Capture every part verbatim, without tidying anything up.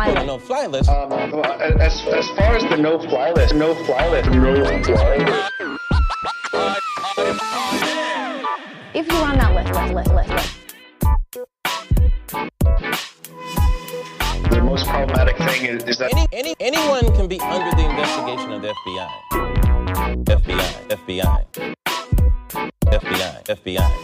fly list. No fly list. Um, as, as far as the no fly list, no fly list, no fly list. If you're on that list, list, list, list. The most problematic thing is, is that Any, any, anyone can be under the investigation of the F B I. F B I, F B I, F B I, F B I.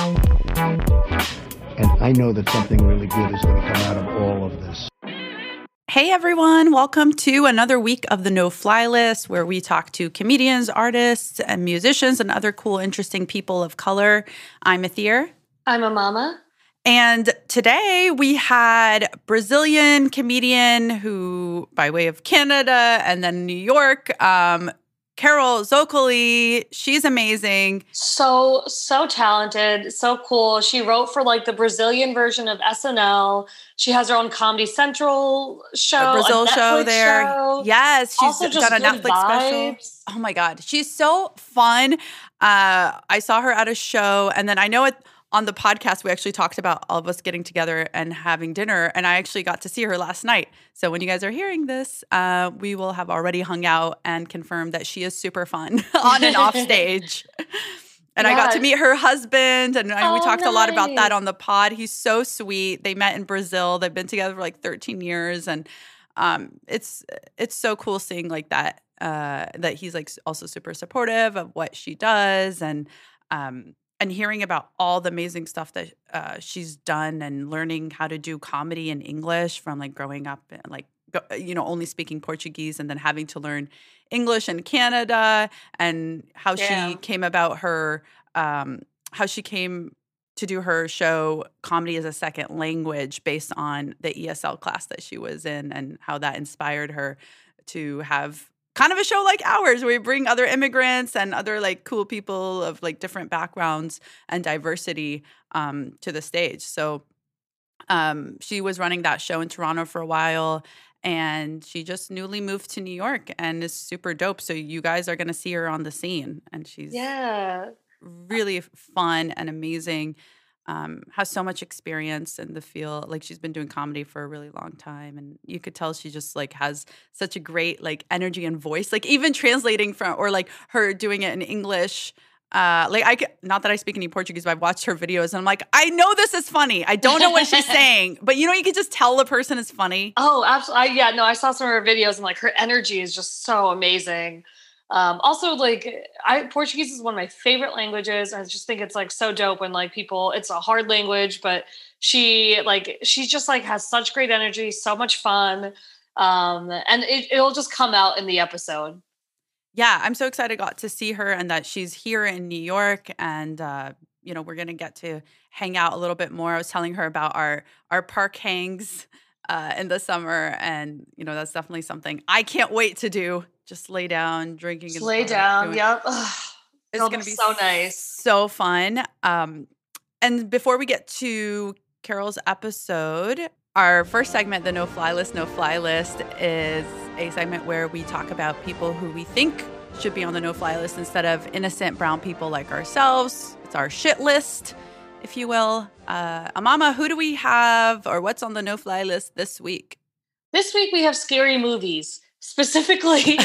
And I know that something really good is going to come out of all of this. Hey everyone, welcome to another week of the No Fly List, where we talk to comedians, artists, and musicians and other cool, interesting people of color. I'm Athir. I'm Amama. And today we had Brazilian comedian who, by way of Canada and then New York, um, Carol Zoccoli. She's amazing. So, so talented, so cool. She wrote for like the Brazilian version of S N L. She has her own Comedy Central show, a Brazil a show there. Show. Yes, she's also just got a Netflix vibes. special. Oh my God, she's so fun. Uh, I saw her at a show, and then I know it. On the podcast, we actually talked about all of us getting together and having dinner, and I actually got to see her last night. So when you guys are hearing this, uh, we will have already hung out and confirmed that she is super fun on and off stage. And yeah. I got to meet her husband, and, and oh, we talked nice. a lot about that on the pod. He's so sweet. They met in Brazil. They've been together for like thirteen years, and um, it's it's so cool seeing like that, uh, that he's like also super supportive of what she does, and um And hearing about all the amazing stuff that uh, she's done and learning how to do comedy in English from like growing up and like, go, you know, only speaking Portuguese and then having to learn English in Canada, and how yeah. she came about her, um, how she came to do her show Comedy as a Second Language based on the E S L class that she was in, and how that inspired her to have kind of a show like ours, where we bring other immigrants and other like cool people of like different backgrounds and diversity um, to the stage. So um, she was running that show in Toronto for a while, and she just newly moved to New York and is super dope. So you guys are going to see her on the scene, and she's yeah really fun and amazing. Um, has so much experience in the field. Like, she's been doing comedy for a really long time, and you could tell she just like has such a great like energy and voice. Like, even translating from, or like her doing it in English. Uh, like I could, not that I speak any Portuguese, but I've watched her videos, and I'm like, I know this is funny. I don't know what she's saying, but you know, you could just tell the person is funny. Oh, absolutely. I, yeah, no, I saw some of her videos, and like her energy is just so amazing. Um, also, like, I Portuguese is one of my favorite languages. I just think it's like so dope when like people, it's a hard language, but she like, she just like has such great energy, so much fun. Um, and it, it'll just come out in the episode. Yeah, I'm so excited I got to see her, and that she's here in New York, and, uh, you know, we're going to get to hang out a little bit more. I was telling her about our, our park hangs uh, in the summer, and, you know, that's definitely something I can't wait to do. Just lay down, drinking. Just lay down, doing, yep. Ugh, it's going to be so nice. So fun. Um, and before we get to Carol's episode, our first segment, the No Fly List, No Fly List, is a segment where we talk about people who we think should be on the No Fly List instead of innocent brown people like ourselves. It's our shit list, if you will. Uh, Amama, who do we have, or what's on the No Fly List this week? This week we have scary movies. Specifically,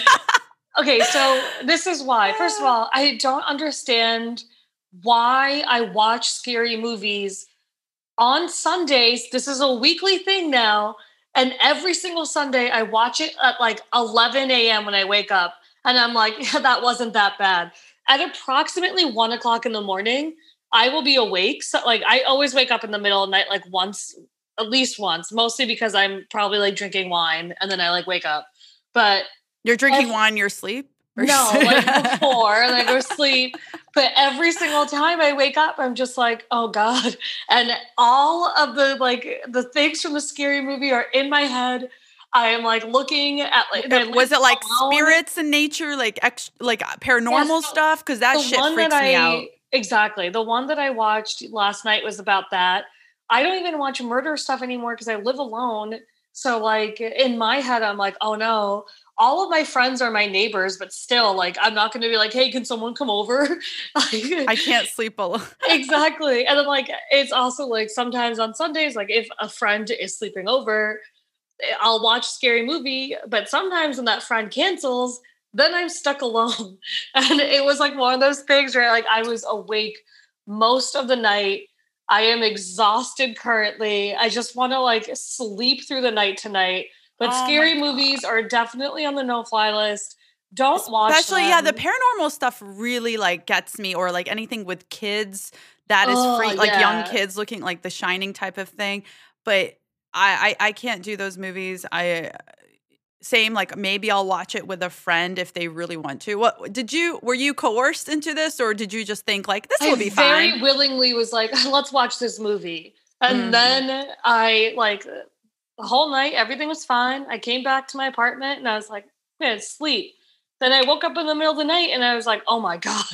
okay, so this is why. First of all, I don't understand why I watch scary movies on Sundays. This is a weekly thing now. And every single Sunday, I watch it at like eleven a.m. when I wake up. And I'm like, yeah, that wasn't that bad. At approximately one o'clock in the morning, I will be awake. So like, I always wake up in the middle of the night, like once, at least once, mostly because I'm probably like drinking wine and then I like wake up. But you're drinking every, wine, you're asleep? No, like before, and I go to sleep. But every single time I wake up, I'm just like, oh God. And all of the like the things from the scary movie are in my head. I am like looking at like was it like alone. Spirits in nature, like ex, like paranormal yes, stuff? Because that shit freaks that me I, out. Exactly. The one that I watched last night was about that. I don't even watch murder stuff anymore because I live alone. So like in my head, I'm like, oh no, all of my friends are my neighbors, but still like, I'm not going to be like, hey, can someone come over? I can't sleep alone. Exactly. And then like, it's also like sometimes on Sundays, like if a friend is sleeping over, I'll watch a scary movie, but sometimes when that friend cancels, then I'm stuck alone. And it was like one of those things where like I was awake most of the night. I am exhausted currently. I just want to like sleep through the night tonight. But oh scary movies are definitely on the no-fly list. Don't Especially, watch Especially, them. yeah, the paranormal stuff really like gets me, or like anything with kids that is oh, free, like yeah. young kids looking like The Shining type of thing. But I, I, I can't do those movies. I same like maybe I'll watch it with a friend if they really want to. What did you? Were you coerced into this, or did you just think like this will I be fine? I very willingly was like, let's watch this movie, and mm. then I like the whole night everything was fine. I came back to my apartment and I was like, I'm gonna sleep. Then I woke up in the middle of the night and I was like, oh my god.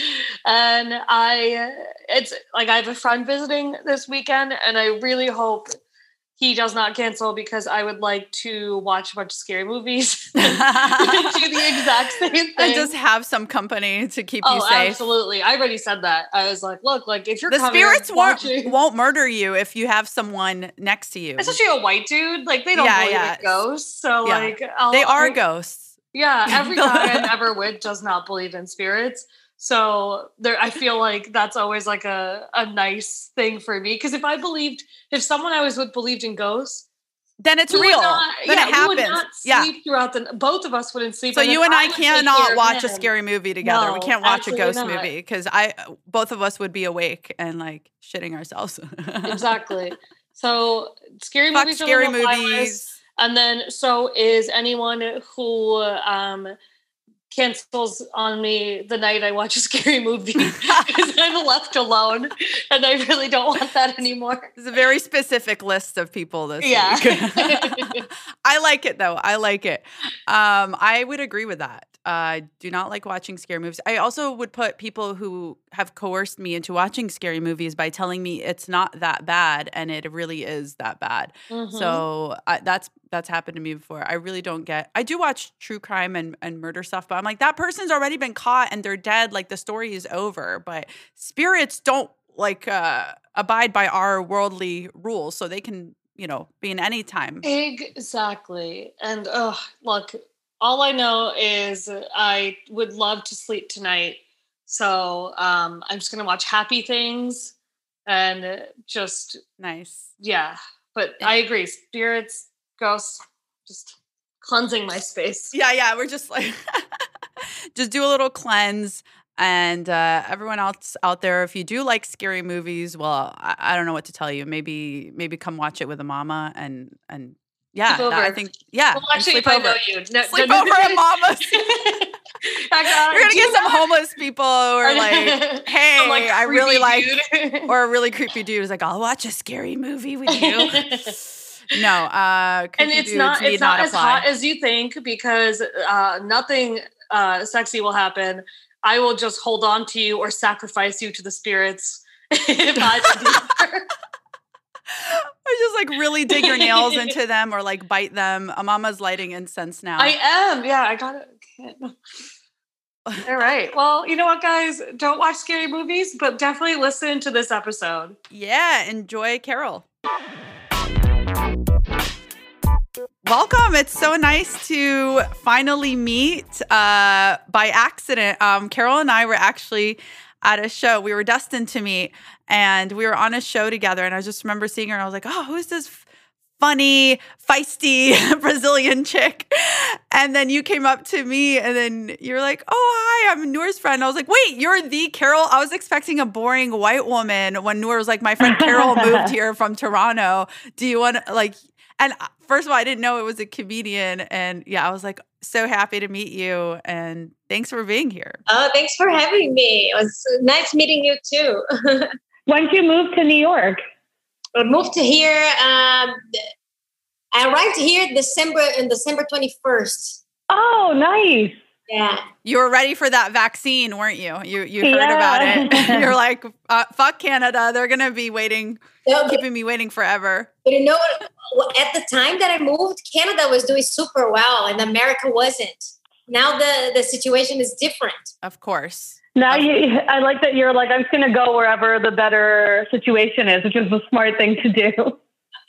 And I, it's like I have a friend visiting this weekend, and I really hope he does not cancel because I would like to watch a bunch of scary movies and do the exact same thing. And just have some company to keep oh, you safe. Absolutely. I already said that. I was like, look, like if you're the coming spirits won't, watching, won't murder you if you have someone next to you. Especially a white dude. Like they don't yeah, believe yeah. in ghosts. So yeah. like I'll, they are I, ghosts. Yeah. Every guy I'm ever with does not believe in spirits. So there, I feel like that's always like a, a nice thing for me. Because if I believed, if someone I was with believed in ghosts, then it's real. Not, then yeah, it happens. We would not yeah. sleep throughout the. Both of us wouldn't sleep. So and you and I, I cannot watch him. a scary movie together. No, we can't watch a ghost not. movie because I, both of us would be awake and like shitting ourselves. Exactly. So scary Fuck movies. Scary are movies. And then so is anyone who um, cancels on me the night I watch a scary movie because I'm left alone and I really don't want that anymore. It's a very specific list of people this yeah. week. I like it though. I like it. Um, I would agree with that. I uh, do not like watching scary movies. I also would put people who have coerced me into watching scary movies by telling me it's not that bad, and it really is that bad. Mm-hmm. So I, that's that's happened to me before. I really don't get. I do watch true crime and, and murder stuff, but I'm like, that person's already been caught and they're dead. Like the story is over. But spirits don't like uh, abide by our worldly rules, so they can, you know, be in any time. Exactly. And oh, look. All I know is I would love to sleep tonight. So um, I'm just going to watch happy things and just. Nice. Yeah. But I agree. Spirits, ghosts, just cleansing my space. Yeah, yeah. We're just like, just do a little cleanse. And uh, everyone else out there, if you do like scary movies, well, I, I don't know what to tell you. Maybe maybe come watch it with a mama and and. Yeah, that, I think, yeah. Well, actually, if I know you. No, sleep no, over no, at Mama's. You're going to get some homeless people who are like, hey, like I really like, or a really creepy dude who's like, I'll watch a scary movie with you. No, uh, and it's not, it's not, not as hot as you think because uh, nothing uh, sexy will happen. I will just hold on to you or sacrifice you to the spirits if I do. Or just like really dig your nails into them or like bite them. Mama's lighting incense now. I am. Yeah, I got it. All right. Well, you know what, guys? Don't watch scary movies, but definitely listen to this episode. Yeah, enjoy Carol. Welcome. It's so nice to finally meet uh, by accident. Um, Carol and I were actually at a show. We were destined to meet, and we were on a show together. And I just remember seeing her, and I was like, "Oh, who's this f- funny, feisty Brazilian chick?" And then you came up to me, and then you're like, "Oh, hi, I'm Noor's friend." I was like, "Wait, you're the Carol?" I was expecting a boring white woman when Noor was like, "My friend Carol moved here from Toronto. Do you want to like?" And first of all, I didn't know it was a comedian, and yeah, I was like, so happy to meet you, and thanks for being here. Oh, thanks for having me. It was nice meeting you too. When did you move to New York? I moved to here. Um, I arrived here December in December twenty-first. Oh, nice. Yeah. You were ready for that vaccine, weren't you? You you heard yeah. about it. You're like, uh, fuck Canada. They're gonna be waiting, no, keeping but, me waiting forever. But you know what? At the time that I moved, Canada was doing super well, and America wasn't. Now the the situation is different. Of course. Now you, I like that you're like, I'm just going to go wherever the better situation is, which is a smart thing to do.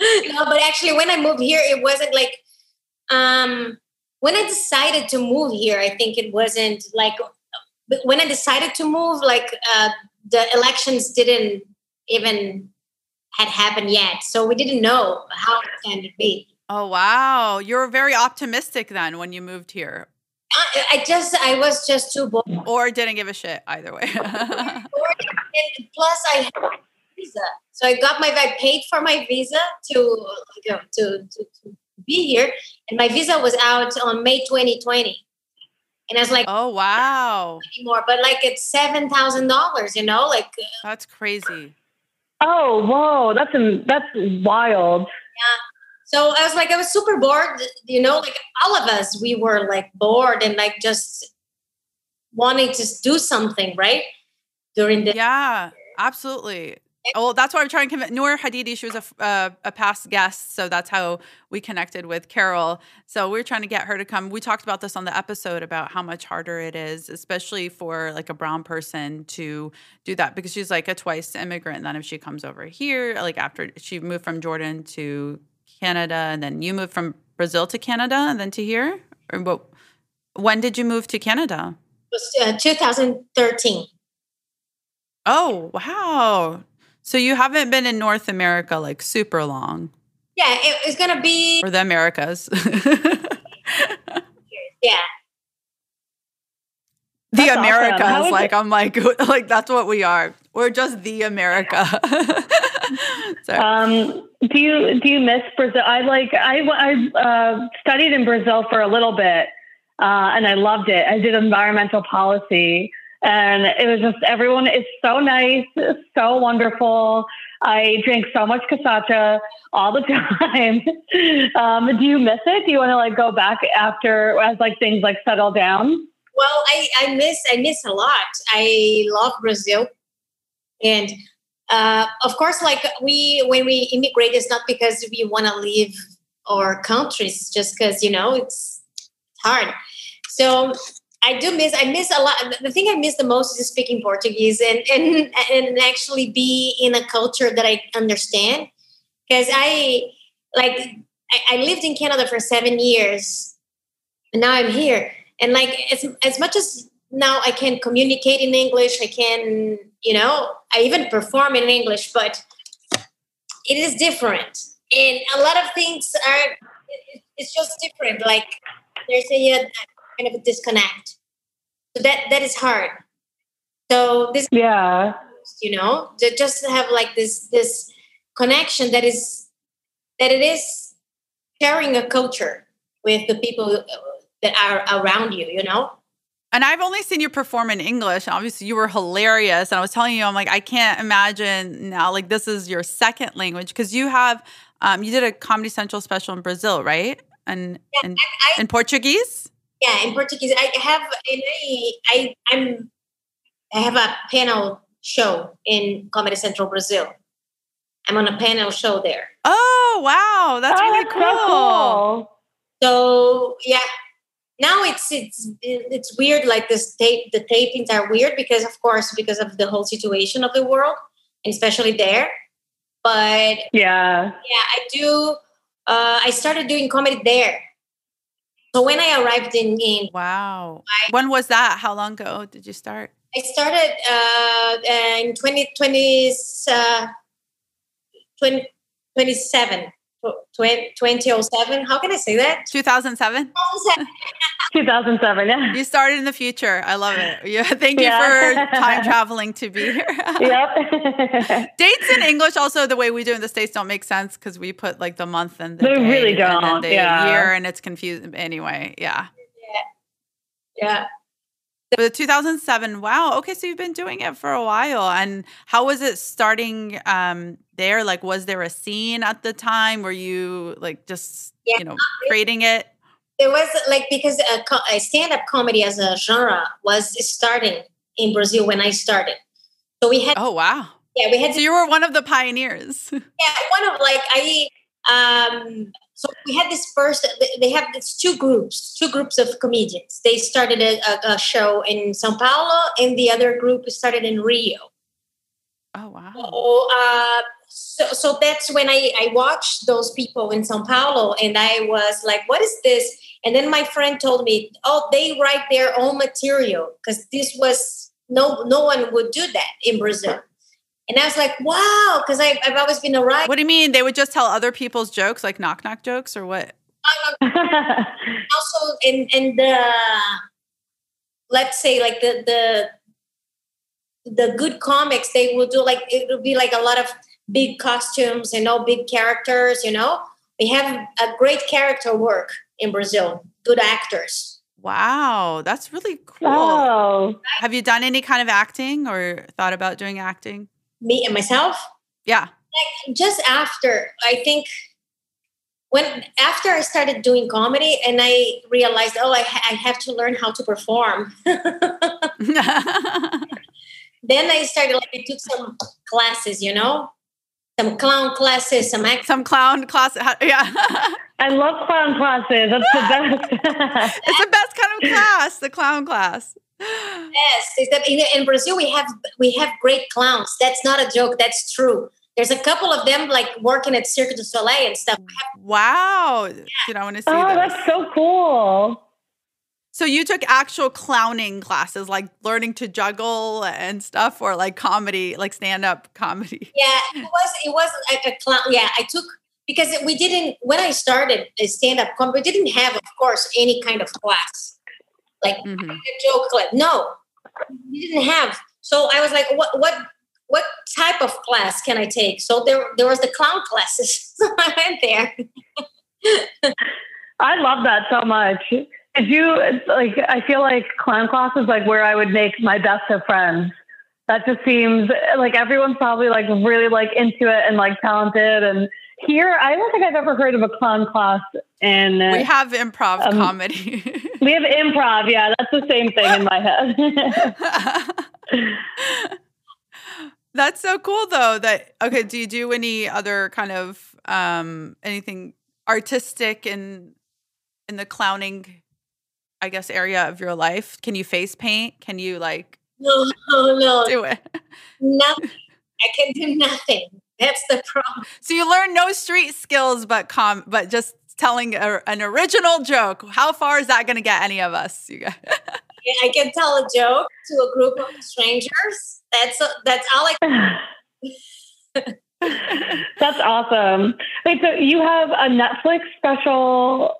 No, but actually, when I moved here, it wasn't like um, when I decided to move here. I think it wasn't like when I decided to move. Like uh, the elections didn't even had happened yet, so we didn't know how it's going to be. Oh wow, you were very optimistic then when you moved here, I, I just I was just too bored. or didn't give a shit either way. And plus, I had a visa, so I got my I paid for my visa to you know, to, to to be here, and my visa was out on May twenty twenty, and I was like, Oh wow, anymore, but like it's seven thousand dollars, you know, like uh, that's crazy. Oh, whoa, that's that's wild. yeah. So I was like, I was super bored, you know, like all of us, we were like bored and like just wanting to do something, right? During the Yeah, absolutely. Oh, well, that's why I'm trying to convince Noor Hadidi. She was a, f- uh, a past guest, so that's how we connected with Carol. So we are trying to get her to come. We talked about this on the episode about how much harder it is, especially for like a brown person to do that, because she's like a twice immigrant. And then if she comes over here, like after she moved from Jordan to Canada, and then you moved from Brazil to Canada, and then to here, or what? When did you move to Canada? It was uh, two thousand thirteen. Oh, wow. So you haven't been in North America like super long, Yeah, it was going to be, or the Americas. yeah. The That's awesome. Americas, How is like it- I'm like, like that's what we are. We're just the America. So, Um, do you do you miss Brazil? I like I I uh, studied in Brazil for a little bit, uh, and I loved it. I did environmental policy, and it was just everyone is so nice, so wonderful. I drink so much cachaça all the time. um, do you miss it? Do you want to like go back after as like things like settle down? Well, I, I miss I miss a lot. I love Brazil, and uh, of course, like we when we immigrate, it's not because we want to leave our countries, just because you know it's hard. So I do miss I miss a lot. The thing I miss the most is speaking Portuguese and and and actually be in a culture that I understand. Because I like I, I lived in Canada for seven years, and now I'm here. And like as as much as now I can communicate in English, I can, you know, I even perform in English, but it is different. And a lot of things are, it's just different. Like there's a, a kind of a disconnect. So that that is hard. So this, Yeah. you know, to just have like this this connection that is that it is sharing a culture with the people that are around you, you know. and I've only seen you perform in English. Obviously, you were hilarious. And I was telling you, I'm like, I can't imagine now, like, this is your second language, because you have, um, you did a Comedy Central special in Brazil, right? And Yeah, in, I, in Portuguese? yeah, in Portuguese, I have in a, I I'm I have a panel show in Comedy Central Brazil. I'm on a panel show there. Oh, wow. That's Oh, really that's cool. so cool. So yeah, now it's it's it's weird. Like this tape, the tapings are weird because, of course, because of the whole situation of the world, and especially there. But Yeah. yeah, I do. Uh, I started doing comedy there. So when I arrived in, in Wow. When was that? How long ago did you start? I started uh, in twenty twenty, uh, twenty twenty-seven, twenty oh seven. How can I say that? two thousand seven? two thousand seven. Yeah. You started in the future. I love it. Yeah, thank you Yeah. for time traveling to be here. Yep. Dates in English also the way we do in the States don't make sense because we put like the month and the They day really and then don't, the yeah. year, and it's confusing. Anyway, yeah. Yeah. But two thousand seven, wow. Okay, so you've been doing it for a while. And how was it starting um, there? Like, was there a scene at the time? Were you like just, Yeah. you know, creating it? There was like, because a, co- a stand-up comedy as a genre was starting in Brazil when I started. So we had, Oh, wow. yeah, we had So you were one of the pioneers. Yeah, one of like I um so we had this first they have these two groups, two groups of comedians. They started a, a, a show in Sao Paulo and the other group started in Rio. Oh, wow. So, uh, so so that's when I, I watched those people in Sao Paulo, and I was like, what is this? And then my friend told me, oh, they write their own material, because this was no no one would do that in Brazil. And I was like, wow, because I've, I've always been a writer. What do you mean? They would just tell other people's jokes, like knock knock jokes, or what? Um, also, in in the let's say like the the the good comics, they will do like it would be like a lot of big costumes and all big characters. You know, we have a great character work in Brazil. Good actors. Wow, that's really cool. Oh, Have you done any kind of acting or thought about doing acting? Me and myself. Yeah. Like just after, I think when after I started doing comedy, and I realized, oh, I, ha- I have to learn how to perform. Then I started like I took some classes, you know, some clown classes, some act. Some clown class. how- Yeah. I love clown classes. That's the best. It's the best kind of class, the clown class. Yes, is that in, in Brazil we have we have great clowns. That's not a joke. That's true. There's a couple of them like working at Cirque du Soleil and stuff. Wow. You know, I want to see Oh, those. that's so cool. So you took actual clowning classes, like learning to juggle and stuff, or like comedy, like stand-up comedy? Yeah, it was it was like a clown. Yeah, I took because we didn't when I started a stand-up comedy, we didn't have, of course, any kind of class like Mhm. a joke class. No, we didn't have. So I was like, what what what type of class can I take? So there there was the clown classes. So I went there. I love that so much. Did you like? I feel like clown class is like where I would make my best of friends. That just seems like everyone's probably like really like into it and like talented. And here, I don't think I've ever heard of a clown class. And We have improv Um, comedy. we have improv. Yeah, that's the same thing in my head. That's so cool though. That okay, do you do any other kind of um anything artistic in in the clowning, I guess, area of your life? Can you face paint? Can you like No, no, no, do it? nothing. I can do nothing. That's the problem. So you learn no street skills, but com, but just telling a, an original joke. How far is that going to get any of us? You guys? I can tell a joke to a group of strangers. That's that's all I can. That's awesome. Wait, so you have a Netflix special?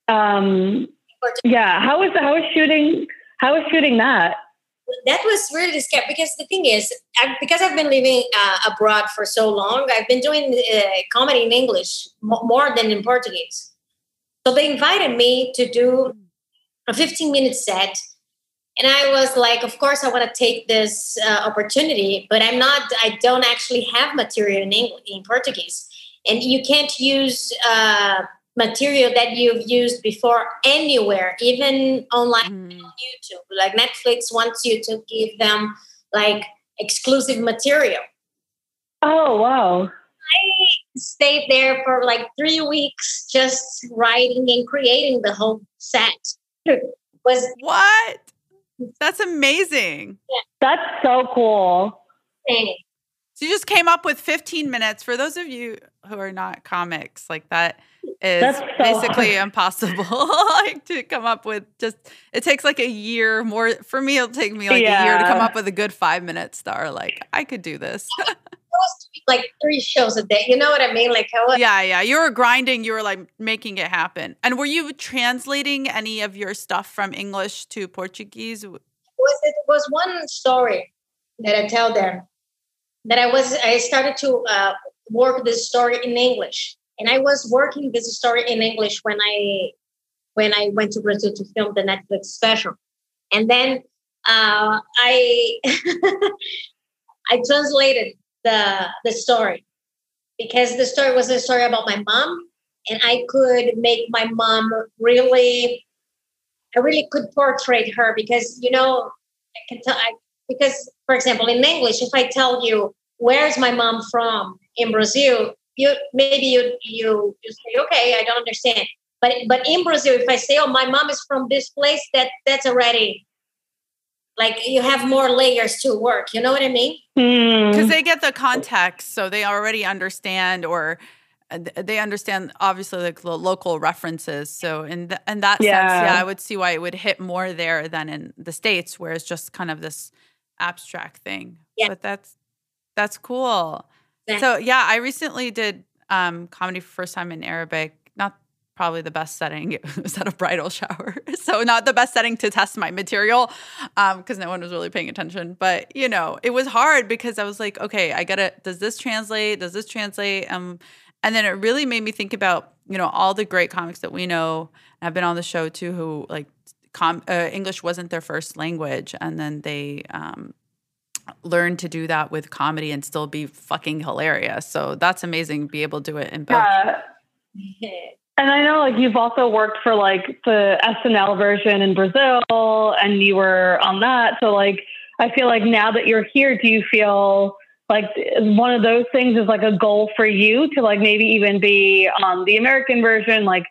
Um, yeah. How is how is shooting? How is shooting that? That was really scary because the thing is, I, because I've been living uh, abroad for so long, I've been doing uh, comedy in English m- more than in Portuguese. So they invited me to do a fifteen minute set. And I was like, of course, I want to take this uh, opportunity, but I'm not, I don't actually have material in English, in Portuguese. And you can't use uh, material that you've used before anywhere, even online Mm. on YouTube. Like Netflix wants you to give them like exclusive material. Oh, wow. I stayed there for like three weeks just writing and creating the whole set. Was What? That's amazing. That's so cool. insane. So you just came up with fifteen minutes. For those of you who are not comics, like that is That's so basically hard. impossible like to come up with. Just it takes like a year more. For me, it'll take me like a year to come Yeah. up with a good five minutes that are like, I could do this. It was like three shows a day. You know what I mean? Like I was, Yeah, yeah. You were grinding. You were like making it happen. And were you translating any of your stuff from English to Portuguese? was it was one story that I tell them that I was I started to uh, work this story in English, and I was working this story in English when I when I went to Brazil to film the Netflix special, and then uh, I I translated the the story because the story was a story about my mom, and I could make my mom really. I really could portray her because, you know, I can tell, I, because, for example, in English, if I tell you, where's my mom from in Brazil, you maybe you, you, you say, okay, I don't understand. But but in Brazil, if I say, oh, my mom is from this place, that that's already, like you have more layers to work. You know what I mean? Because they get the context, so they already understand, or uh, they understand obviously like the local references. So in th- in that Yeah. sense, yeah, I would see why it would hit more there than in the States, where it's just kind of this abstract thing. Yeah. But that's that's cool. Exactly. So yeah, I recently did um, comedy for first time in Arabic. Not probably the best setting. It was at a bridal shower, so not the best setting to test my material because no one was really paying attention. But you know, it was hard because I was like, okay, I gotta. Does this translate? Does this translate? Um, and then it really made me think about you know all the great comics that we know. I've been on the show too, who like com- uh, English wasn't their first language, and then they. Um, learn to do that with comedy and still be fucking hilarious. So that's amazing. Be able to do it in both. Yeah. And I know like you've also worked for like the S N L version in Brazil and you were on that. So like, I feel like now that you're here, do you feel like one of those things is like a goal for you to like maybe even be on the American version? Like,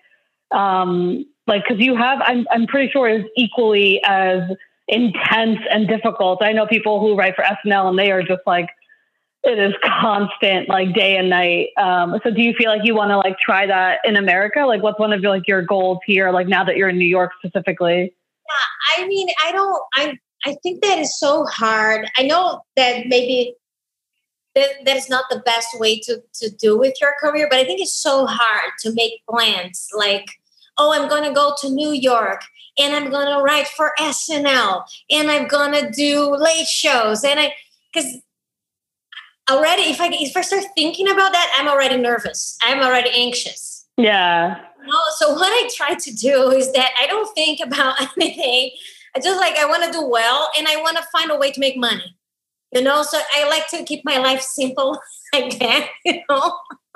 um, like, cause you have, I'm, I'm pretty sure is equally as intense and difficult. I know people who write for S N L and they are just like, it is constant, like day and night. Um, so do you feel like you want to like try that in America? Like what's one of your, like your goals here? Like now that you're in New York specifically? Yeah, I mean, I don't, I, I think that is so hard. I know that maybe that, that is not the best way to, to do with your career, but I think it's so hard to make plans like, oh, I'm going to go to New York and I'm going to write for S N L and I'm going to do late shows. And I, because already, if I, if I start thinking about that, I'm already nervous. I'm already anxious. Yeah. No, so what I try to do is that I don't think about anything. I just like, I want to do well and I want to find a way to make money, you know? So I like to keep my life simple like that, you know?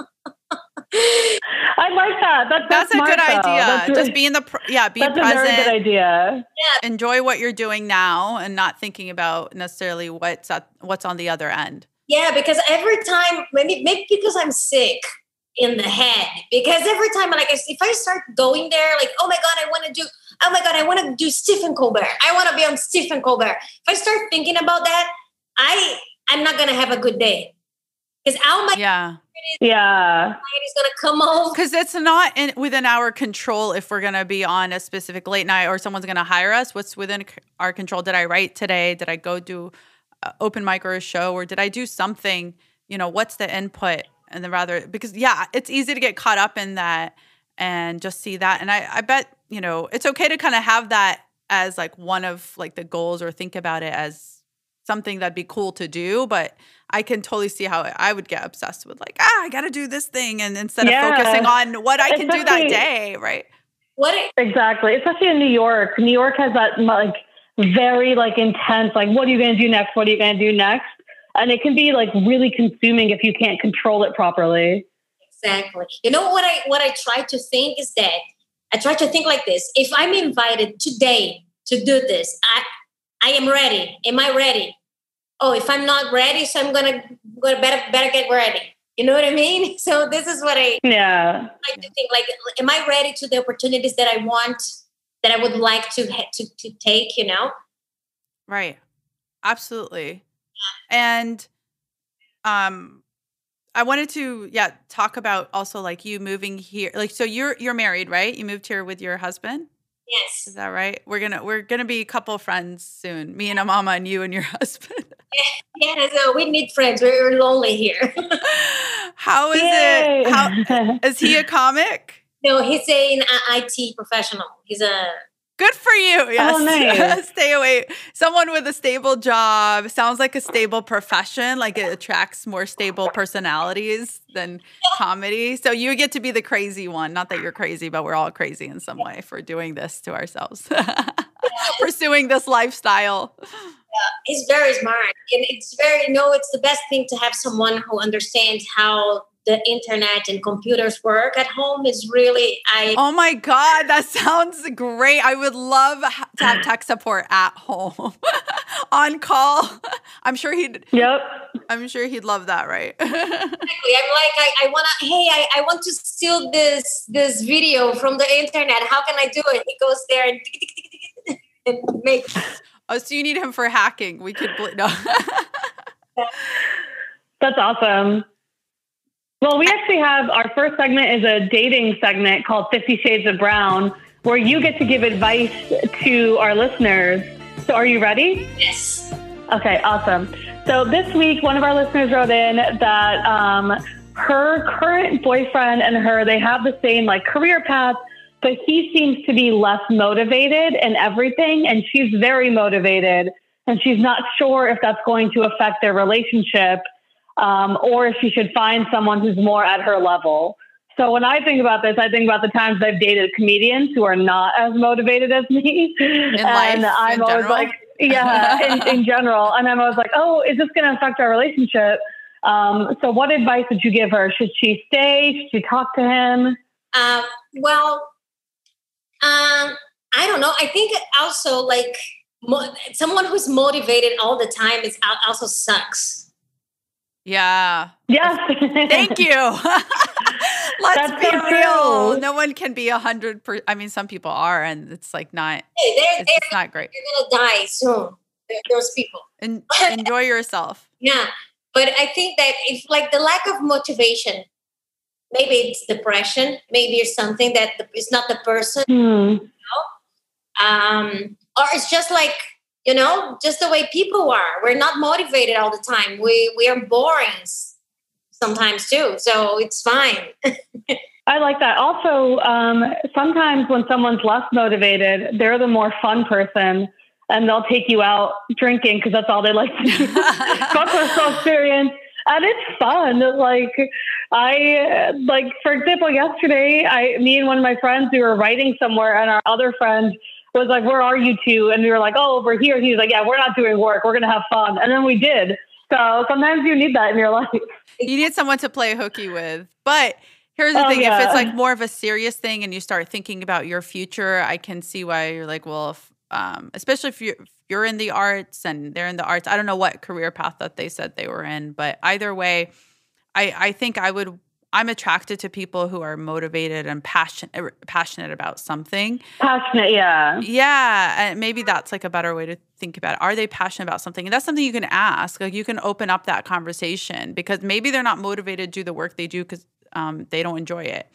I like that. That's, that's, that's a smart, good though. idea. That's Just really, be in the pr- yeah, be that's present. a very good idea. Yeah. Enjoy what you're doing now, and not thinking about necessarily what's at, what's on the other end. Yeah, because every time, maybe maybe because I'm sick in the head. Because every time, like, if I start going there, like, oh my god, I want to do, oh my god, I want to do Stephen Colbert. I want to be on Stephen Colbert. If I start thinking about that, I I'm not gonna have a good day. Because how my yeah. Yeah. is going to come over. Because it's not in, within our control if we're going to be on a specific late night or someone's going to hire us. What's within c- our control? Did I write today? Did I go do uh, open mic or a show? Or did I do something? You know, what's the input? And then rather, because yeah, it's easy to get caught up in that and just see that. And I, I bet, you know, it's okay to kind of have that as like one of like the goals or think about it as something that'd be cool to do, but I can totally see how I would get obsessed with like, ah, I got to do this thing. And instead Yeah. of focusing on what I can do that Especially- day, right? What? It, Exactly. Especially in New York. New York has that like very like intense, like, what are you going to do next? What are you going to do next? And it can be like really consuming if you can't control it properly. exactly. You know what I what I try to think is that I try to think like this. If I'm invited today to do this, I I am ready. Am I ready? Oh, if I'm not ready, so I'm gonna gonna better better get ready. You know what I mean? So this is what I Yeah. like to think. Like, am I ready to the opportunities that I want, that I would like to ha- to to take? You know? Right. Absolutely. And um I wanted to yeah, talk about also like you moving here. Like so you're you're married, right? You moved here with your husband? Yes. Is that right? We're going to we're going to be a couple friends soon. Me and Amama and you and your husband. Yeah. So we need friends. We're lonely here. How is Yay. it? How is he a comic? No, he's an I T professional. He's a Good for you. Yes. Oh, nice. Stay away. Someone with a stable job sounds like a stable profession. Like it attracts more stable personalities than comedy. So you get to be the crazy one. Not that you're crazy, but we're all crazy in some way for doing this to ourselves, pursuing this lifestyle. he's very smart, and it's very no. It's the best thing to have someone who understands how the internet and computers work at home. Is really I. Oh my God, that sounds great. I would love ha- to have tech support at home on call. I'm sure he'd. Yep. I'm sure he'd love that, right? Exactly. I'm like I, I wanna. Hey, I, I want to steal this this video from the internet. How can I do it? He goes there and, and make. Oh, so you need him for hacking. We could, bl- no. That's awesome. Well, we actually have our first segment is a dating segment called Fifty Shades of Brown, where you get to give advice to our listeners. So are you ready? Yes. Okay, awesome. So this week, one of our listeners wrote in that um, her current boyfriend and her, they have the same like career path, but he seems to be less motivated in everything. And she's very motivated. And she's not sure if that's going to affect their relationship um, or if she should find someone who's more at her level. So when I think about this, I think about the times I've dated comedians who are not as motivated as me. In and life, I'm in always general? like, yeah, in, in general. And I'm always like, oh, is this going to affect our relationship? Um, so what advice would you give her? Should she stay? Should she talk to him? Um, well, um, I don't know. I think also like mo- someone who's motivated all the time is al- also sucks. Yeah. Yes. Thank you. Let's That's be so real. true. No one can be a hundred per. I mean, some people are, and it's like not. Hey, they're, It's, they're, it's not great. they're gonna die soon. Th- Those people. En- enjoy yourself. Yeah, but I think that if like the lack of motivation, maybe it's depression, maybe it's something that the, it's not the person, Hmm. um, or it's just like you know, just the way people are. We're not motivated all the time. We we are boring s- sometimes too, so it's fine. I like that. Also, um, sometimes when someone's less motivated, they're the more fun person and they'll take you out drinking because that's all they like to do. That's personal experience. And it's fun. Like I, like, for example, yesterday, I, me and one of my friends, we were writing somewhere and our other friend was like, where are you two? And we were like, oh, over here. And he was like, yeah, we're not doing work. We're going to have fun. And then we did. So sometimes you need that in your life. You need someone to play hooky with. But here's the Oh, thing. yeah. If it's like more of a serious thing and you start thinking about your future, I can see why you're like, well, if, um, especially if you're, if you're in the arts and they're in the arts. I don't know what career path that they said they were in, but either way, I, I think I would, I'm attracted to people who are motivated and passionate, passionate about something. Passionate, yeah. Yeah, and maybe that's like a better way to think about it. Are they passionate about something? And that's something you can ask. Like you can open up that conversation because maybe they're not motivated to do the work they do because um, they don't enjoy it.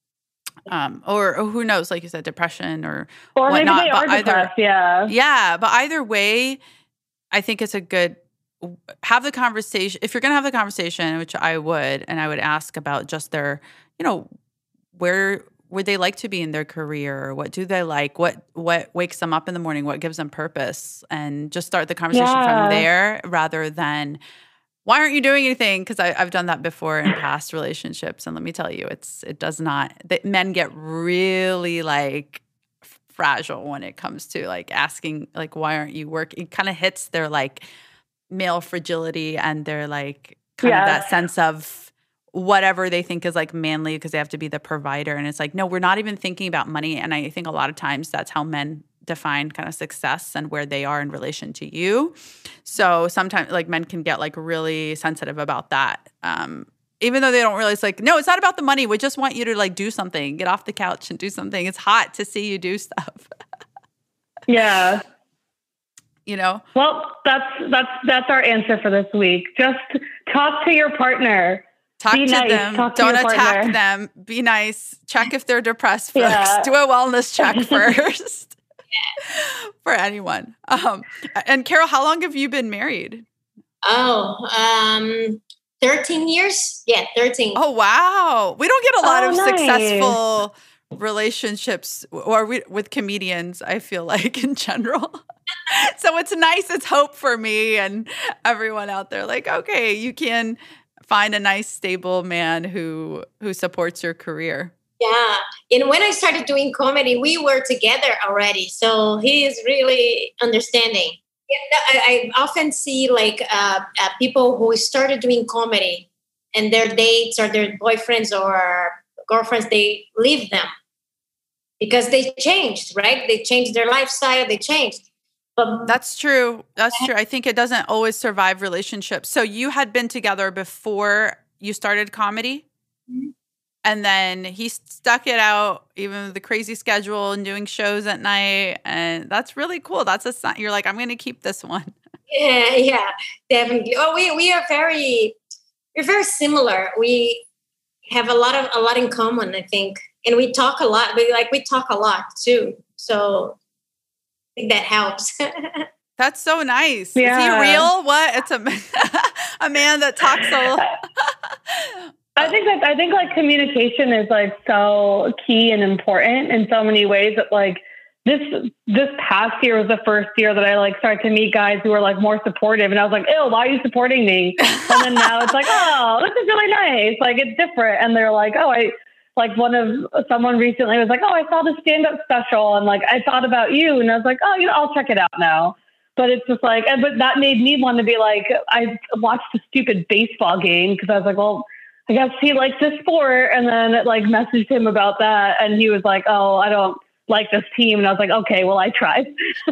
Um, or, or who knows, like you said, depression or Or maybe whatnot. they But are depressed, yeah. yeah, but either way, I think it's a good have the conversation. If you're going to have the conversation, which I would, and I would ask about just their, you know, where would they like to be in their career? What do they like? What what wakes them up in the morning? What gives them purpose? And just start the conversation Yeah. from there rather than why aren't you doing anything? Because I've done that before in past relationships, and let me tell you, it's it does not. That men get really like fragile when it comes to like asking like why aren't you working? It kind of hits their like male fragility and their like kind Yeah. of that sense of whatever they think is like manly because they have to be the provider. And it's like, no, we're not even thinking about money. And I think a lot of times that's how men define kind of success and where they are in relation to you. So sometimes like men can get like really sensitive about that. Um, even though they don't realize like, no, it's not about the money. We just want you to like do something, get off the couch and do something. It's hot to see you do stuff, Yeah. you know? Well, that's that's that's our answer for this week. Just talk to your partner. Talk Be to nice. them. Talk to Don't your attack partner. them. Be nice. Check if they're depressed first. Yeah. Do a wellness check first for anyone. Um, and Carol, how long have you been married? Oh, um, thirteen years? Yeah, thirteen. Oh, wow. We don't get a lot Oh, of nice. successful relationships or we, with comedians, I feel like, in general. So it's nice. It's hope for me and everyone out there. Like, okay, you can find a nice, stable man who who supports your career. Yeah. And when I started doing comedy, we were together already. So he is really understanding. Yeah, I, I often see like uh, uh, people who started doing comedy and their dates or their boyfriends or girlfriends, they leave them because they changed, right? They changed their lifestyle. They changed. But That's true. That's true. I think it doesn't always survive relationships. So you had been together before you started comedy? Mhm. and then he stuck it out, even with the crazy schedule and doing shows at night. And that's really cool. That's a sign. You're like, I'm going to keep this one. Yeah, yeah, definitely. Oh, we we are very, we're very similar. We have a lot of a lot in common, I think, and we talk a lot. We like we talk a lot too. So I think that helps. That's so nice. Yeah. Is he real? What? It's a a man that talks so. I think that I think like communication is like so key and important in so many ways that like this this past year was the first year that I like started to meet guys who were like more supportive, and I was like, ew, why are you supporting me? And then now it's like, oh, this is really nice. Like it's different. And they're like, oh, I like one of someone recently was like, oh, I saw the stand-up special and like I thought about you, and I was like, oh, you know, I'll check it out now. But it's just like, but that made me want to be like, I watched the stupid baseball game because I was like, well, I guess he likes this sport. And then it like messaged him about that. And he was like, oh, I don't like this team. And I was like, okay, well, I tried.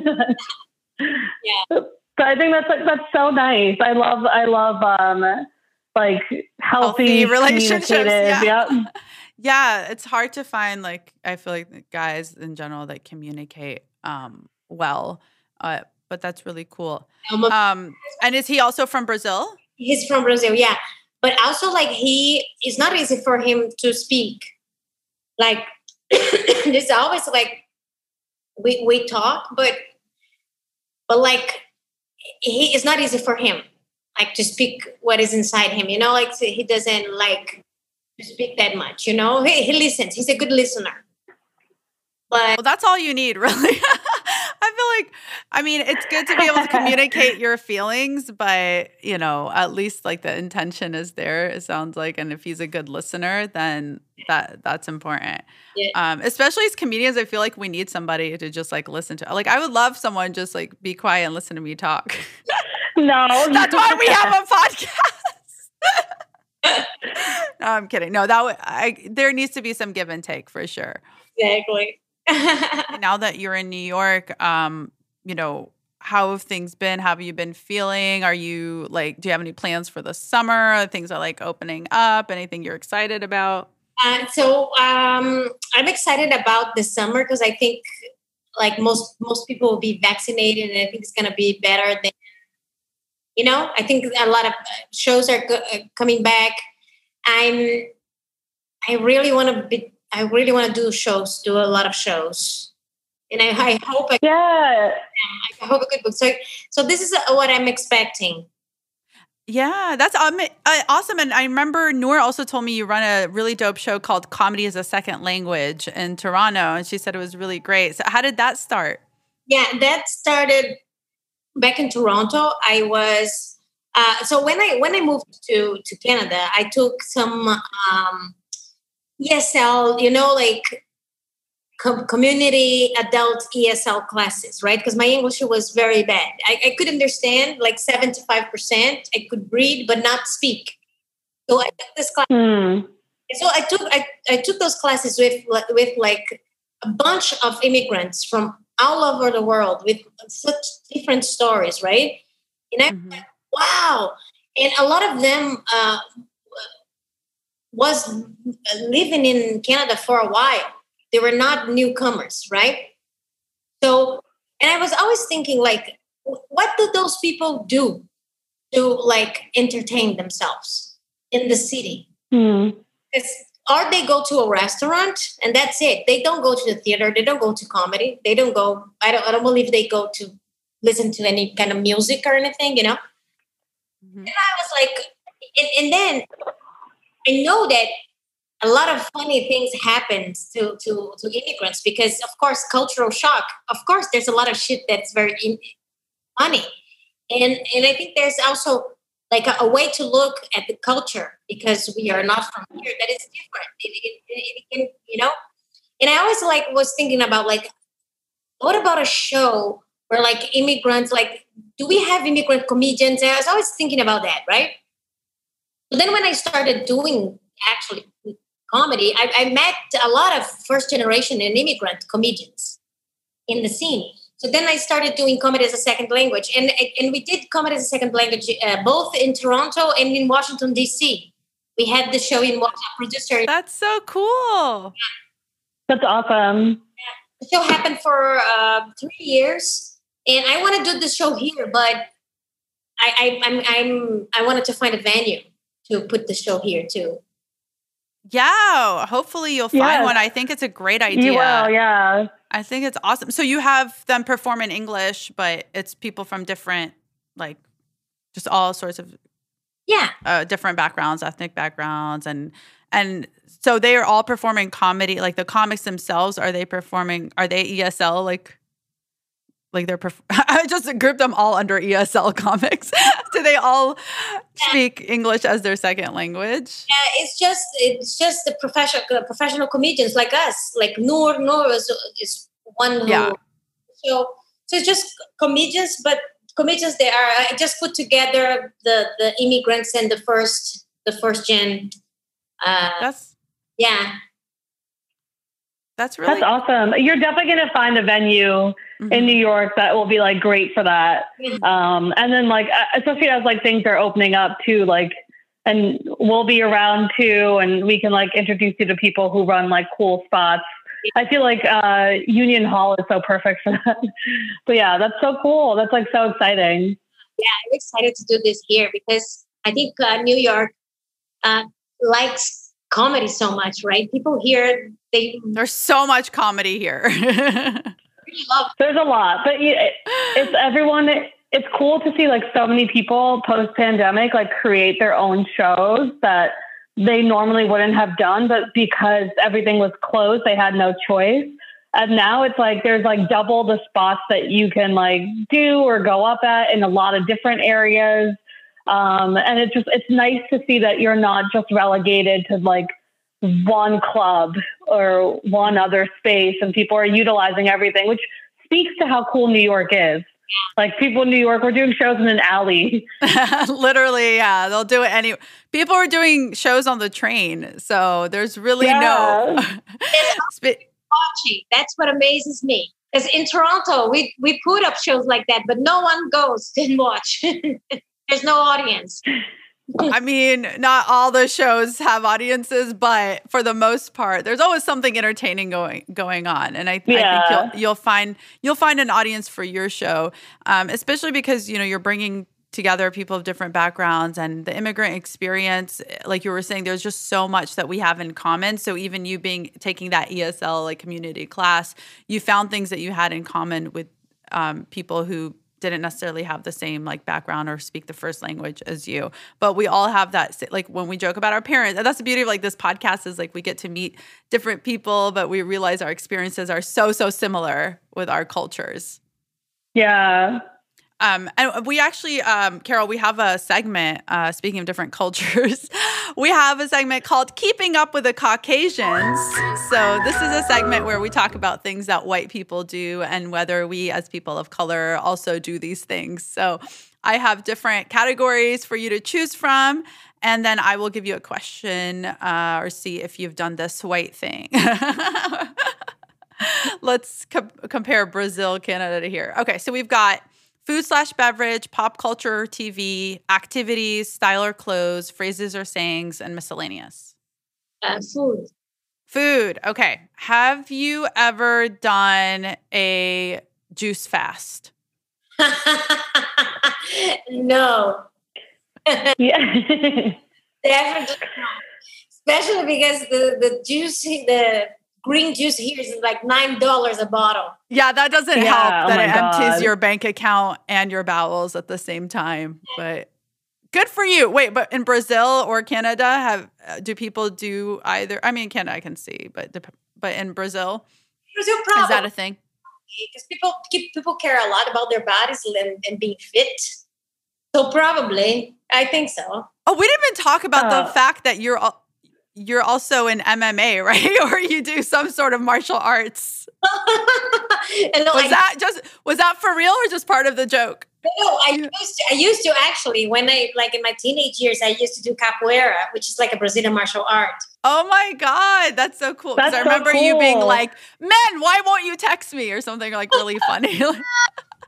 Yeah. But I think that's like, that's so nice. I love, I love, um, like healthy, Healthy relationships. Yeah. Yeah. Yeah. It's hard to find, like, I feel like guys in general that communicate um, well. Uh, but that's really cool. Um, and is he also from Brazil? He's from Brazil, yeah. But also, like, he, it's not easy for him to speak. Like, there's always, like, we we talk, but, but like, he, it's not easy for him, like, to speak what is inside him, you know? Like, so he doesn't, like, to speak that much, you know? He, he listens. He's a good listener. But well, that's all you need, really. I feel like, I mean, it's good to be able to communicate your feelings, but, you know, at least like the intention is there, it sounds like. And if he's a good listener, then that that's important. Yeah. Um, especially as comedians, I feel like we need somebody to just like listen to. Like, I would love someone just like be quiet and listen to me talk. No. That's why we have a podcast. No, I'm kidding. No, that would, I, there needs to be some give and take for sure. exactly. Now that you're in New York, um, you know, how have things been? How have you been feeling? Are you like, do you have any plans for the summer? Things are like opening up. Anything you're excited about? Uh, so um, I'm excited about the summer because I think like most most people will be vaccinated, and I think it's going to be better than, you know, I think a lot of shows are go- coming back. I'm, I really want to be, I really want to do shows, do a lot of shows. And I, I hope I, Yeah. I hope I could book. So, so this is what I'm expecting. Yeah, that's um, uh, awesome. And I remember Noor also told me you run a really dope show called Comedy as a Second Language in Toronto. And she said it was really great. So how did that start? Yeah, that started back in Toronto. I was, uh, so when I when I moved to, to Canada, I took some um, E S L, you know, like com- community adult E S L classes, right? Because my English was very bad. I, I could understand like seventy-five percent. I could read, but not speak. So I took this class. Hmm. So I took I, I took those classes with with like a bunch of immigrants from all over the world with such different stories, right? And I'm Mhm. like, wow. And a lot of them uh, was living in Canada for a while. They were not newcomers, right? So, and I was always thinking, like, what do those people do to like entertain themselves in the city? Hmm. It's, or they go to a restaurant and that's it. They don't go to the theater. They don't go to comedy. They don't go. I don't. I don't believe they go to listen to any kind of music or anything. You know. Mhm. And I was like, and, and then I know that a lot of funny things happen to, to, to immigrants because, of course, cultural shock. Of course, there's a lot of shit that's very in, funny. And and I think there's also like a, a way to look at the culture because we are not from here that is different. It, it, it, it can, you know? And I always like was thinking about like, what about a show where like immigrants, like, do we have immigrant comedians? And I was always thinking about that, right? But then when I started doing actually comedy, I, I met a lot of first generation and immigrant comedians in the scene. So then I started doing comedy as a second language. And, and we did comedy as a second language uh, both in Toronto and in Washington, D C. We had the show in WhatsApp producer. That's so cool. That's awesome. The show happened for uh, three years, and I want to do the show here, but I, I I'm I'm I wanted to find a venue to put the show here too. Yeah, hopefully you'll find Yes. one. I think it's a great idea. You will, yeah. I think it's awesome. So you have them perform in English, but it's people from different, like, just all sorts of Yeah, uh, different backgrounds, ethnic backgrounds, and and so they are all performing comedy. Like the comics themselves, are they performing? Are they E S L? Like, like they're. Perf- I just grouped them all under E S L comics. Do they all speak English as their second language? yeah. It's just it's just the professional uh, professional comedians like us, like Noor. Noor is, is one who. Yeah. So so it's just comedians, but comedians they are. I just put together the the immigrants and the first the first gen. Uh, That's yeah. that's really That's awesome. You're definitely going to find a venue Mhm. in New York that will be like great for that. Um, and then like, uh, especially as like things are opening up too, like, and we'll be around too, and we can like introduce you to people who run like cool spots. I feel like uh, Union Hall is so perfect for that. But yeah, that's so cool. That's like so exciting. Yeah, I'm excited to do this here because I think uh, New York uh, likes comedy so much, right? People here, they There's so much comedy here. really love There's a lot, but you- it, it's everyone. It's cool to see like so many people post pandemic like create their own shows that they normally wouldn't have done, but because everything was closed, they had no choice. And now it's like there's like double the spots that you can like do or go up at in a lot of different areas. Um, and it's just, it's nice to see that you're not just relegated to like one club or one other space, and people are utilizing everything, which speaks to how cool New York is. Like people in New York were doing shows in an alley. Literally, yeah, they'll do it any. People are doing shows on the train, so there's really no. Spe- watching. That's what amazes me. Because in Toronto, we we put up shows like that, but no one goes and watch. There's no audience. I mean, not all the shows have audiences, but for the most part, there's always something entertaining going going on, and I, Yeah. I think you'll you'll find you'll find an audience for your show, um, especially because you know you're bringing together people of different backgrounds and the immigrant experience. Like you were saying, there's just so much that we have in common. So even you being taking that E S L like community class, you found things that you had in common with um, people who didn't necessarily have the same like background or speak the first language as you, but we all have that, like when we joke about our parents, and that's the beauty of like this podcast is like we get to meet different people, but we realize our experiences are so, so similar with our cultures. Yeah. Um, and we actually, um, Carol, we have a segment, uh, speaking of different cultures, we have a segment called Keeping Up with the Caucasians. So this is a segment where we talk about things that white people do and whether we as people of color also do these things. So I have different categories for you to choose from, and then I will give you a question uh, or see if you've done this white thing. Let's co- compare Brazil, Canada to here. Okay, so we've got food slash beverage, pop culture, T V, activities, style or clothes, phrases or sayings, and miscellaneous. Uh, food. Food. Okay. Have you ever done a juice fast? No. Yeah. Definitely not. Especially because the, the juice, the green juice here is like nine dollars a bottle. Yeah, that doesn't Yeah, help oh that my it empties God. your bank account and your bowels at the same time. But good for you. Wait, but in Brazil or Canada, have uh, do people do either? I mean, Canada I can see, but dep- but in Brazil, Brazil problem. is that a thing? Because people keep, people care a lot about their bodies and, and being fit. So probably, I think so. Oh, we didn't even talk about Oh. the fact that you're al- you're also in M M A, right? Or you do some sort of martial arts. and no, Was I, that just was that for real or just part of the joke? no, I used to, I used to actually when I like in my teenage years I used to do capoeira, which is like a Brazilian martial art. Oh my God, that's so cool. Because That's I so remember you being cool. like, "Men, why won't you text me?" or something like really funny.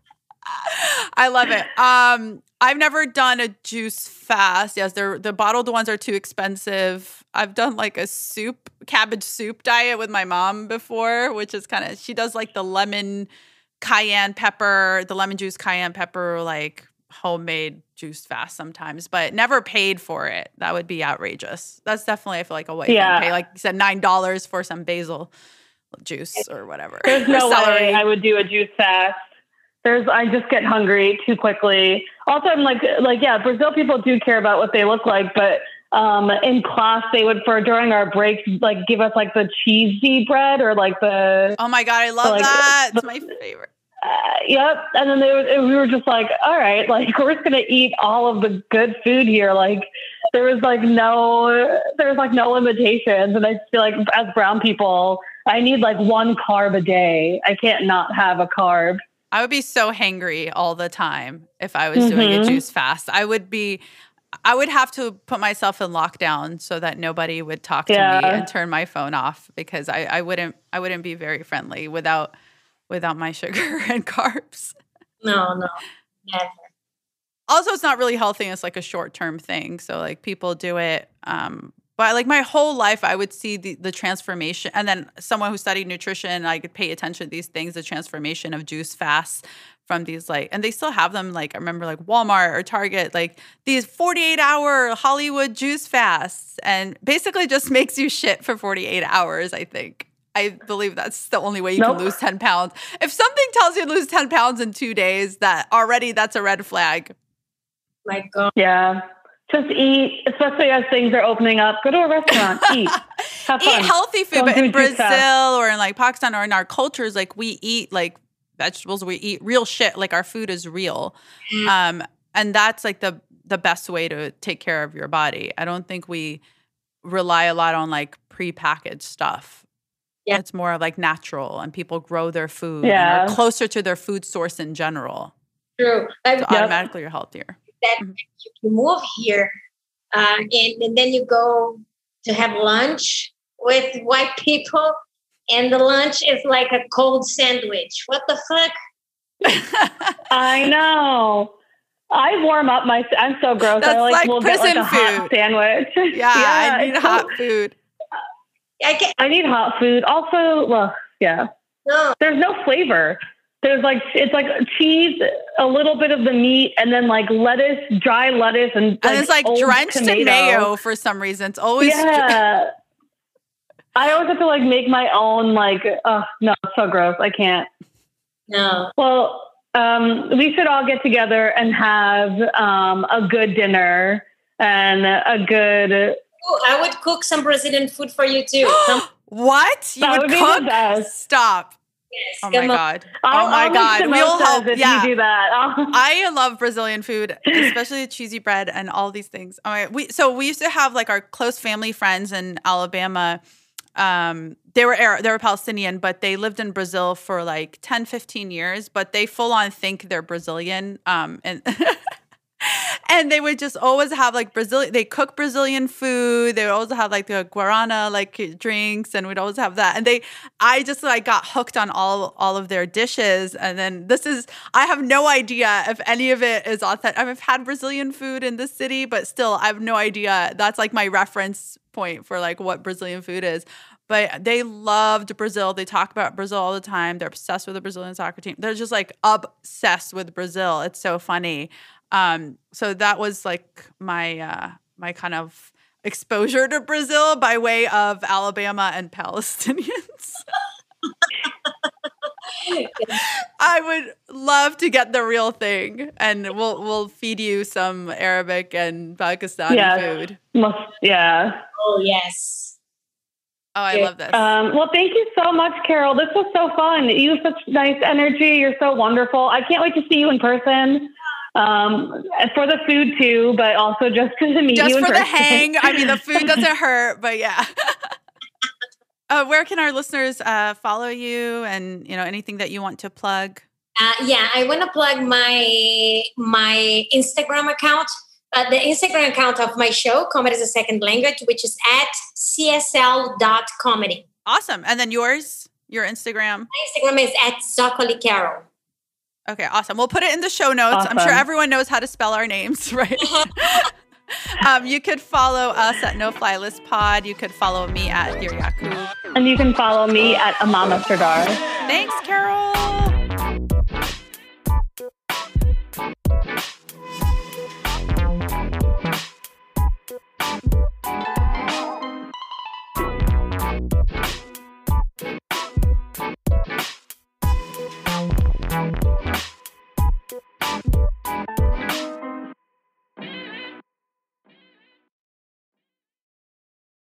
I love it. Um, I've never done a juice fast. Yes, they're the bottled ones are too expensive. I've done like a soup, cabbage soup diet with my mom before, which is kind of, she does like the lemon cayenne pepper, the lemon juice cayenne pepper, like homemade juice fast sometimes, but never paid for it. That would be outrageous. That's definitely, I feel like a wife Yeah. would pay, like you said, nine dollars for some basil juice or whatever. There's Or no celery. way I would do a juice fast. There's, I just get hungry too quickly. Also, I'm like, like, yeah, Brazil people do care about what they look like, but um, in class they would, for during our breaks, like give us like the cheesy bread or like the. Oh my God, I love like, that. It's the- my favorite. Uh, yep. And then they would, and we were just like, all right, like we're just going to eat all of the good food here. Like there was like no, there was like no limitations. And I feel like as brown people, I need like one carb a day. I can't not have a carb. I would be so hangry all the time if I was doing a Mhm. juice fast. I would be, I would have to put myself in lockdown so that nobody would talk to Yeah. me and turn my phone off because I, I wouldn't, I wouldn't be very friendly without, without my sugar and carbs. No, no, never. Also, it's not really healthy. It's like a short-term thing. So like people do it. Um, but like my whole life, I would see the, the transformation. And then someone who studied nutrition, I could pay attention to these things, the transformation of juice fasts from these like, and they still have them. Like I remember like Walmart or Target, like these forty-eight hour Hollywood juice fasts, and basically just makes you shit for forty-eight hours, I think. I believe that's the only way you Nope. can lose ten pounds. If something tells you to lose ten pounds in two days, that already that's a red flag. My God. Yeah. Just eat, especially as things are opening up. Go to a restaurant, eat, have fun. Eat healthy food, Don't but do in juice fast. Brazil or in like Pakistan or in our cultures, like we eat like vegetables, we eat real shit. Like our food is real, um, and that's like the the best way to take care of your body. I don't think we rely a lot on like prepackaged stuff. Yeah. It's more of like natural, and people grow their food Yeah. and are closer to their food source in general. True. But So Yep. automatically you're healthier. that Mhm. you move here uh, and, and then you go to have lunch with white people, and the lunch is like a cold sandwich. What the fuck? I know. I warm up my, I'm so gross. That's I like, like will get like prison a hot food. sandwich. Yeah, I need it's hot so- food. I get I need hot food. Also, well, yeah. no. There's no flavor. There's like, it's like cheese, a little bit of the meat, and then like lettuce, dry lettuce, and like And it's like old drenched tomato. in mayo for some reason. It's always Yeah. I always have to like make my own, like, oh, no, it's so gross. I can't. No. Well, um, we should all get together and have um, a good dinner and a good. Ooh, I would cook some Brazilian food for you too. Some, What? You That would would be the cook? best. Stop. yes, Oh my come on. God. I'll, Oh my I'll God. Make We'll samosas help. if Yeah. you do that. I'll- I love Brazilian food, especially the cheesy bread and all these things. All right, we so we used to have like our close family friends in Alabama. Um, they were Arab, they were Palestinian, but they lived in Brazil for like ten, fifteen years, but they full on think they're Brazilian. Um, and and they would just always have like Brazilian, they cook Brazilian food. They would also have like the guarana, like drinks, and we'd always have that. And they, I just like got hooked on all, all of their dishes. And then this is, I have no idea if any of it is authentic. I've had Brazilian food in this city, but still I have no idea. That's like my reference point for like what Brazilian food is. But they loved Brazil. They talk about Brazil all the time. They're obsessed with the Brazilian soccer team. They're just like obsessed with Brazil. It's so funny. Um, so that was like my uh, my kind of exposure to Brazil by way of Alabama and Palestinians. I would love to get the real thing, and we'll we'll feed you some Arabic and Pakistani Yes. food. Must, yeah. Oh yes. Oh, I Yeah. love this. Um, well, thank you so much, Carol. This was so fun. You have such nice energy. You're so wonderful. I can't wait to see you in person. Um, for the food too, but also just to meet Just you in for the person. hang. I mean, the food doesn't hurt, but yeah. uh, where can our listeners uh, follow you, and you know anything that you want to plug? Uh, yeah, I want to plug my my Instagram account. Uh, the Instagram account of my show, Comedy as a Second Language, which is at c s l dot comedy. Awesome. And then yours, your Instagram. My Instagram is at Zoccoli Carol. Okay, awesome. We'll put it in the show notes. Awesome. I'm sure everyone knows how to spell our names, right? um, you could follow us at No Fly List Pod. You could follow me at Dear Yakub. And you can follow me at Amama Sardar. Thanks, Carol.